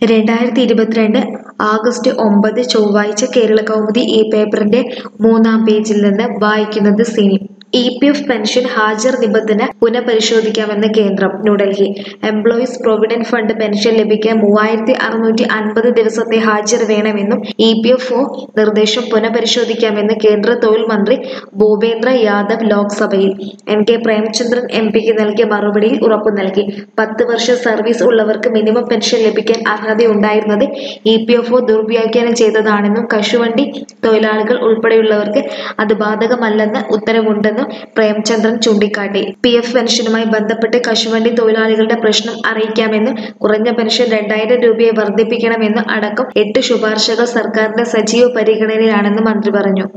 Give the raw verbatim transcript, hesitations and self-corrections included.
രണ്ടായിരത്തി ഇരുപത്തിരണ്ട് ആഗസ്റ്റ് ഒമ്പത് ചൊവ്വാഴ്ച കേരള കൗമുദി ഈ പേപ്പറിന്റെ മൂന്നാം പേജിൽ നിന്ന് വായിക്കുന്നത് Sini. E P F pension ഹാജർ നിബന്ധന പുനഃപരിശോധിക്കാമെന്ന് കേന്ദ്രം. New Delhi. Employees provident fund pension ലഭിക്കാൻ മൂവായിരത്തി അറുന്നൂറ്റി അൻപത് ദിവസത്തെ ഹാജർ വേണമെന്നും ഇ പി എഫ് ഒ നിർദ്ദേശം പുനഃപരിശോധിക്കാമെന്ന് കേന്ദ്ര തൊഴിൽ മന്ത്രി ഭൂപേന്ദ്ര യാദവ് ലോക്സഭയിൽ എൻ കെ പ്രേമചന്ദ്രൻ എം പിക്ക് നൽകിയ മറുപടിയിൽ ഉറപ്പു നൽകി. പത്ത് വർഷം സർവീസ് ഉള്ളവർക്ക് മിനിമം പെൻഷൻ ലഭിക്കാൻ അർഹതയുണ്ടായിരുന്നത് ഇ പി എഫ് ഒ ദുർവ്യാഖ്യാനം ചെയ്തതാണെന്നും കശുവണ്ടി തൊഴിലാളികൾ ഉൾപ്പെടെയുള്ളവർക്ക് അത് ബാധകമല്ലെന്ന് ഉത്തരവുണ്ടെന്നും പ്രേമചന്ദ്രൻ ചൂണ്ടിക്കാട്ടി. പി എഫ് പെൻഷനുമായി ബന്ധപ്പെട്ട് കശുവണ്ടി തൊഴിലാളികളുടെ പ്രശ്നം അറിയിക്കാമെന്നും കുറഞ്ഞ പെൻഷൻ രണ്ടായിരം രൂപയെ വർദ്ധിപ്പിക്കണമെന്നും അടക്കം എട്ട് ശുപാർശകൾ സർക്കാരിന്റെ സജീവ പരിഗണനയിലാണെന്നും മന്ത്രി പറഞ്ഞു.